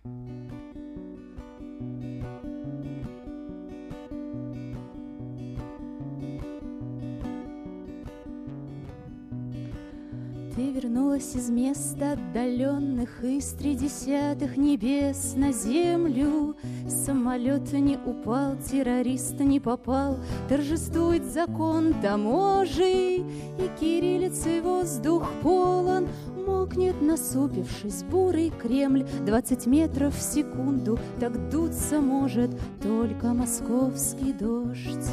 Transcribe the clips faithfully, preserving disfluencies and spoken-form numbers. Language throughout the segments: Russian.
Ты вернулась из мест отдаленных, из тридесятых небес на землю. Самолет не упал, террорист не попал, торжествует закон таможей, и кириллицей воздух полон. Мокнет, насупившись, бурый Кремль, двадцать метров в секунду, так дуться может только московский дождь.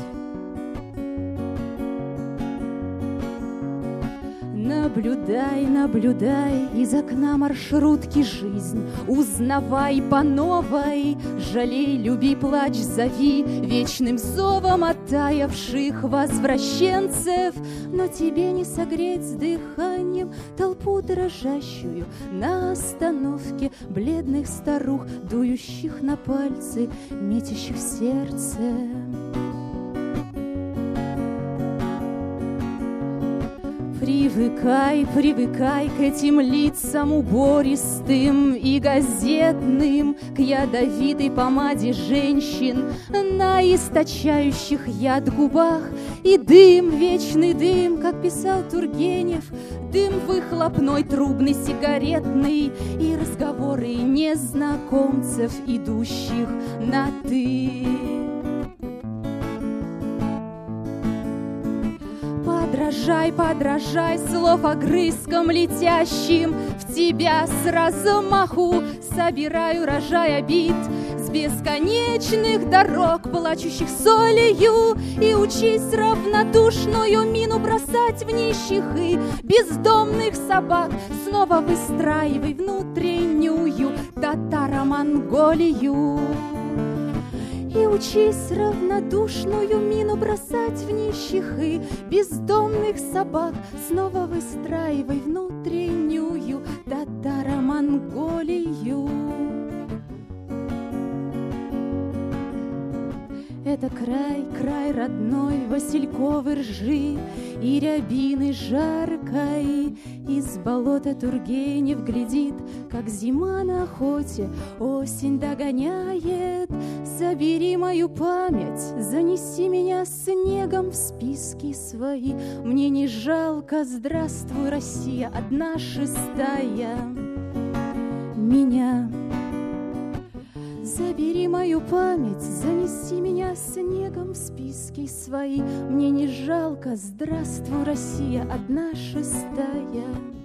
Наблюдай, наблюдай из окна маршрутки жизнь, узнавай по новой, жалей, люби, плачь, зови вечным зовом оттаявших возвращенцев, но тебе не согреть с дыханием толпу дрожащую на остановке бледных старух, дующих на пальцы, метящих сердце. Привыкай, привыкай к этим лицам убористым и газетным, к ядовитой помаде женщин на источающих яд губах. И дым, вечный дым, как писал Тургенев, дым выхлопной, трубный, сигаретный, и разговоры незнакомцев, идущих на «ты». Подражай, подражай слов огрызком летящим в тебя с размаху. Собирай урожай обид с бесконечных дорог, плачущих солью, и учись равнодушную мину бросать в нищих и бездомных собак. Снова выстраивай внутреннюю татаро-монголию. И учись равнодушную мину бросать в нищих и бездомных собак. Снова выстраивай внутреннюю татаро-монголию. Это край, край родной васильковой ржи и рябины жаркой. Из болота Тургенев глядит, как зима на охоте осень догоняет. Забери мою память, занеси меня снегом в списки свои. Мне не жалко, здравствуй, Россия, одна шестая меня. Забери мою память, занеси меня снегом в списки свои. Мне не жалко, здравствуй, Россия, одна шестая.